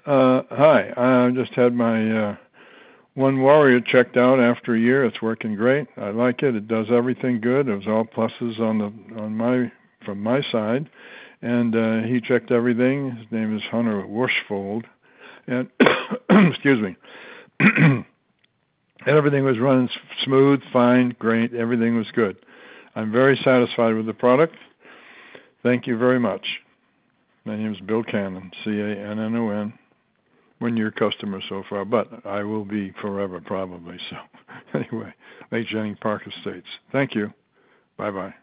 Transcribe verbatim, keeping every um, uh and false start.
Uh, hi. I just had my uh, One Warrior checked out after a year. It's working great. I like it. It does everything good. It was all pluses on the on my from my side, and uh, he checked everything. His name is Hunter Wushfold, and excuse me. And everything was running smooth, fine, great. Everything was good. I'm very satisfied with the product. Thank you very much. My name is Bill Cannon, C A N N O N. One your customer so far, but I will be forever probably. So anyway, Lake Jennings Park Estates. Thank you. Bye-bye.